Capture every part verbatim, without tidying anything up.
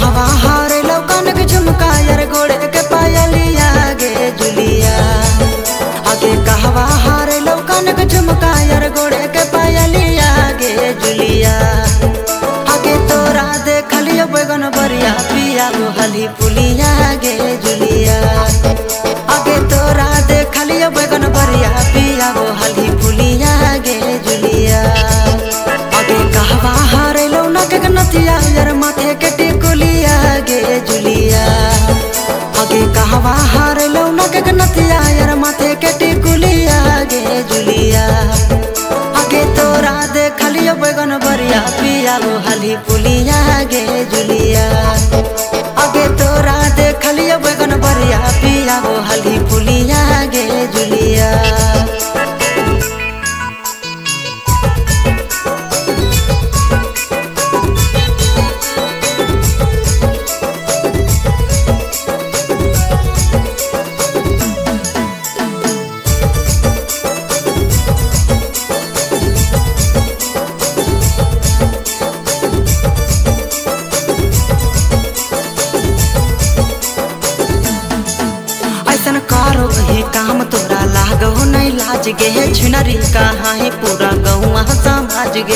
कहवा हारे लौकन के झुमका यार गोड़े के पायलिया गे जुलिया। आगे कहवा हारे लौकन के झुमका यार गोड़े के पायलिया गे जुलिया। आगे तोरा देखलियो बैगन बरिया पिया हली पुलिया गे जुलिया। आगे तोरा देखलियो बैगन बरिया पिया हली पुलिया गे जुलिया। आगे कहवा हारे लौना के नथिया यार माथे के टिकुलिया गे जुलिया। आगे कहवा हारे लौना के नथिया यार माथे के टिकुलिया गे जुलिया। आगे तोरा देखलियो बैगन बरिया पिया हली पुलिया गे जुलिया। आगे तोरा देखलियो बैगन बरिया पिया हली पुलिया गे जुलिया। ऐसन करो ही काम तोरा लागो नहीं लाज गे छिनरी कहाँ ही पूरा गौआ समाज गे।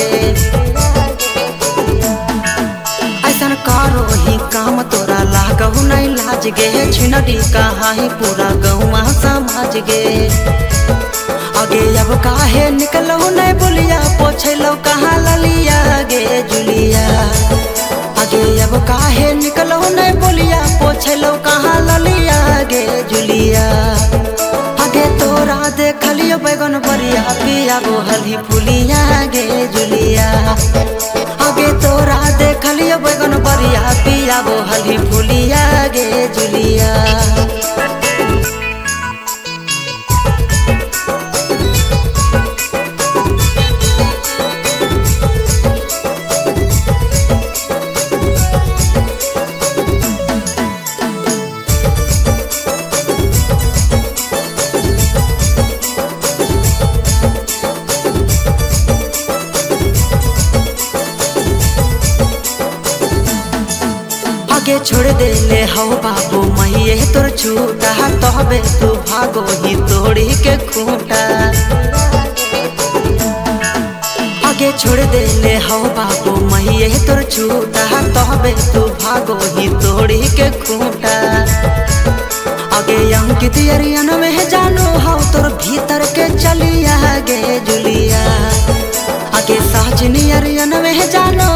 ऐसन करो ही काम तोरा लागो नहीं लाज गे छिनरी कहाँ ही पूरा गौआ समाज गे। आगे अब काहे निकलो नहीं बोलिया पोछलो कहाँ ललिया गे जुलिया। आगे अब काहे निकलो नहीं बोलिया पोछलो कहाँ ललिया गे जुलिया। आगे तोरा देखलियो बैगन बरिया पिया हली पुलिया गे जुलिया। आगे तोरा देखलियो बैगन बरिया पिया हली पुलिया गे जुलिया। आगे छोड़ दे ले हो बाबू मैये तोर छूटा तहबे तू भागो ही तोड़ी के खूंटा। आगे छोड़ दे ले हो बाबू मैये तोर छूटा तहबे तू भागो ही तोड़ी के खूंटा। आगे अंकित अरियन में जानो हो तोर भीतर के चलिया गे जुलिया। आगे साजनी अरियन में जानो